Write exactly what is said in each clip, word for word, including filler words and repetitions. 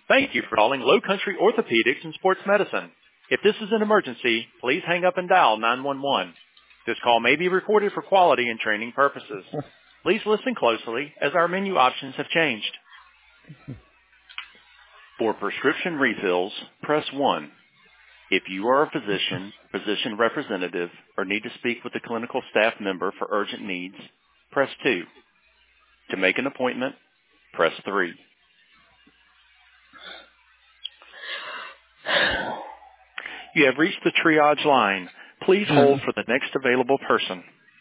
Thank you for calling Low Country Orthopedics and Sports Medicine. If this is an emergency, please hang up and dial nine one one. This call may be recorded for quality and training purposes. Please listen closely as our menu options have changed. For prescription refills, press one. If you are a physician, physician representative, or need to speak with a clinical staff member for urgent needs, press two. To make an appointment, press three. You have reached the triage line. Please hold for the next available person.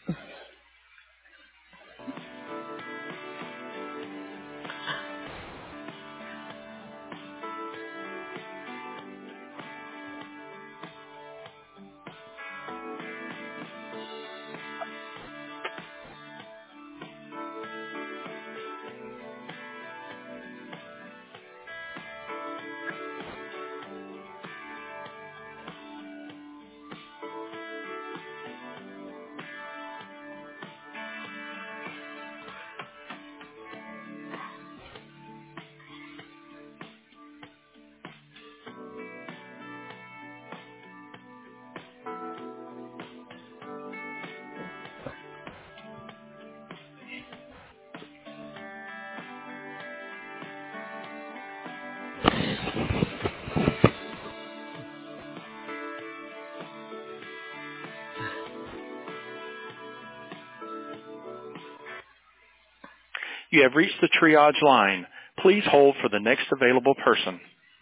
You have reached the triage line. Please hold for the next available person.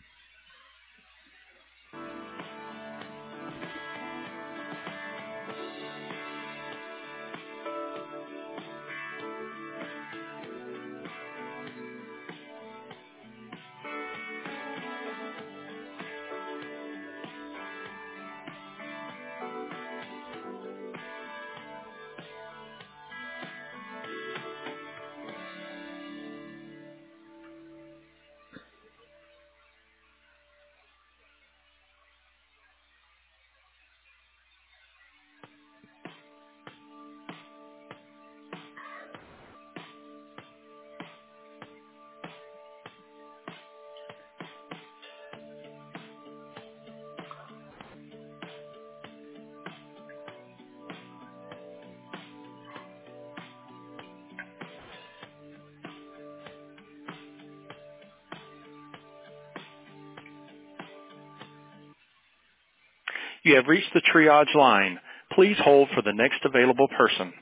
You have reached the triage line. Please hold for the next available person.